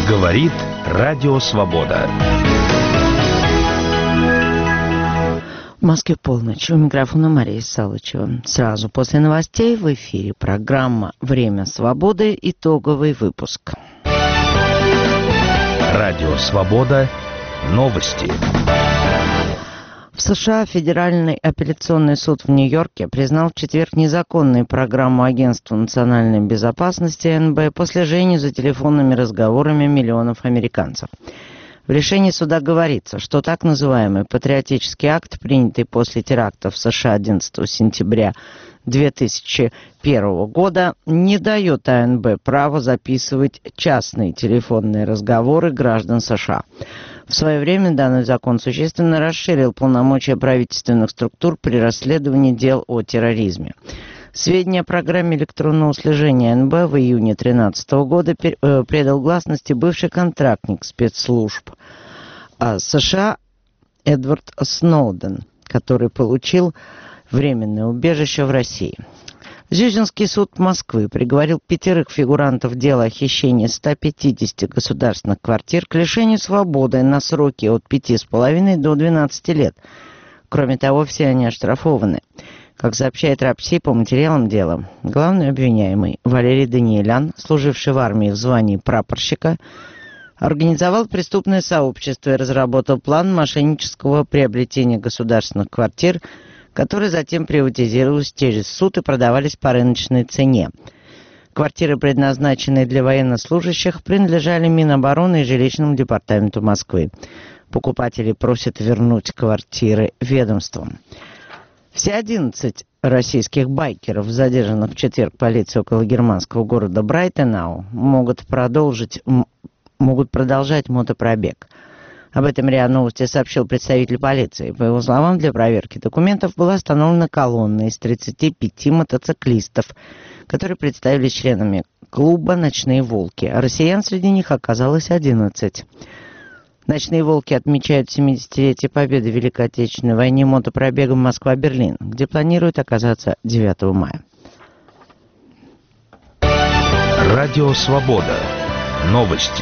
Говорит Радио Свобода. В Москве полночь. У микрофона Мария Салычева. Сразу после новостей в эфире программа «Время свободы». Итоговый выпуск. Радио Свобода. Новости. В США Федеральный апелляционный суд в Нью-Йорке признал в четверг незаконной программу Агентства национальной безопасности НБ по слежению за телефонными разговорами миллионов американцев. В решении суда говорится, что так называемый патриотический акт, принятый после терактов в США 11 сентября 2001 года, не дает АНБ права записывать частные телефонные разговоры граждан США. В свое время данный закон существенно расширил полномочия правительственных структур при расследовании дел о терроризме. Сведения о программе электронного слежения НБ в июне 2013 года предал гласности бывший контрактник спецслужб США Эдвард Сноуден, который получил временное убежище в России. Зюзинский суд Москвы приговорил 5 фигурантов дела о хищении 150 государственных квартир к лишению свободы на сроки от 5,5 до 12 лет. Кроме того, все они оштрафованы. Как сообщает РАПСИ, по материалам дела, главный обвиняемый Валерий Даниэлян, служивший в армии в звании прапорщика, организовал преступное сообщество и разработал план мошеннического приобретения государственных квартир, которые затем приватизировались через суд и продавались по рыночной цене. Квартиры, предназначенные для военнослужащих, принадлежали Минобороны и жилищному департаменту Москвы. Покупатели просят вернуть квартиры ведомствам. Все 11 российских байкеров, задержанных в четверг полицией около германского города Брайтенау, могут продолжать мотопробег. Об этом РИА Новости сообщил представитель полиции. По его словам, для проверки документов была остановлена колонна из 35 мотоциклистов, которые представились членами клуба «Ночные волки». А россиян среди них оказалось 11. «Ночные волки» отмечают 70-летие победы в Великой Отечественной войне мотопробегом Москва-Берлин, где планируют оказаться 9 мая. Радио Свобода. Новости.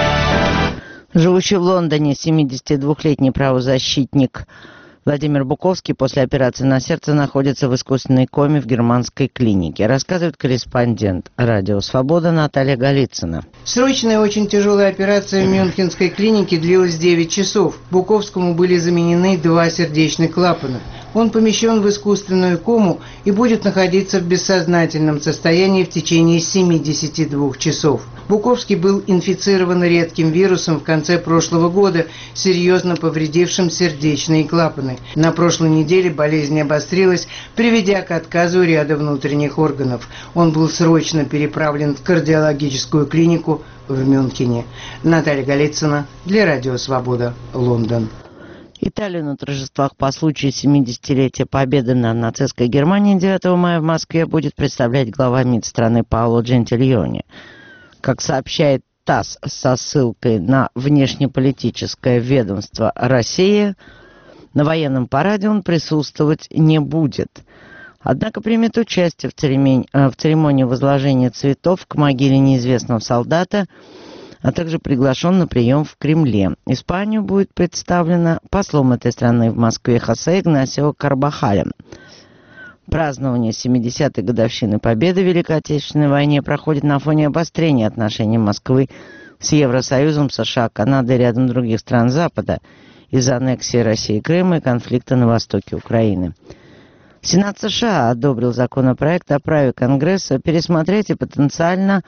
Живущий в Лондоне 72-летний правозащитник Владимир Буковский после операции на сердце находится в искусственной коме в германской клинике, рассказывает корреспондент Радио Свобода Наталья Голицына. Срочная очень тяжелая операция в Мюнхенской клинике длилась 9 часов. Буковскому были заменены 2 сердечных клапана. Он помещен в искусственную кому и будет находиться в бессознательном состоянии в течение 72 часов. Буковский был инфицирован редким вирусом в конце прошлого года, серьезно повредившим сердечные клапаны. На прошлой неделе болезнь обострилась, приведя к отказу ряда внутренних органов. Он был срочно переправлен в кардиологическую клинику в Мюнхене. Наталья Голицына для Радио Свобода, Лондон. Италию на торжествах по случаю 70-летия победы над нацистской Германией 9 мая в Москве будет представлять глава МИД страны Паоло Джентильони. Как сообщает ТАСС со ссылкой на внешнеполитическое ведомство России, на военном параде он присутствовать не будет. Однако примет участие в церемонии возложения цветов к могиле неизвестного солдата, а также приглашен на прием в Кремле. Испанию будет представлена послом этой страны в Москве Хосе Игнасио Карбахалем. Празднование 70-й годовщины победы в Великой Отечественной войне проходит на фоне обострения отношений Москвы с Евросоюзом, США, Канадой и рядом других стран Запада из-за аннексии России Крыма и конфликта на востоке Украины. Сенат США одобрил законопроект о праве Конгресса пересмотреть и потенциально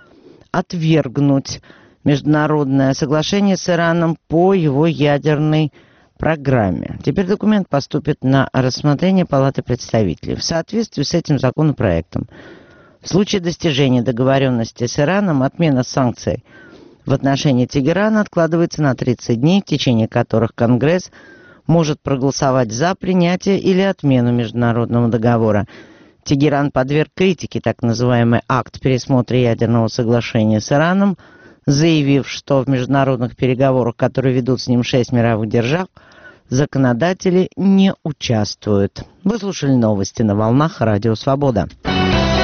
отвергнуть международное соглашение с Ираном по его ядерной программе. Теперь документ поступит на рассмотрение Палаты представителей. В соответствии с этим законопроектом, в случае достижения договоренности с Ираном, отмена санкций в отношении Тегерана откладывается на 30 дней, в течение которых Конгресс может проголосовать за принятие или отмену международного договора. Тегеран подверг критике так называемый акт пересмотра ядерного соглашения с Ираном, заявив, что в международных переговорах, которые ведут с ним 6 мировых держав, законодатели не участвуют. Вы слушали новости на волнах Радио Свобода.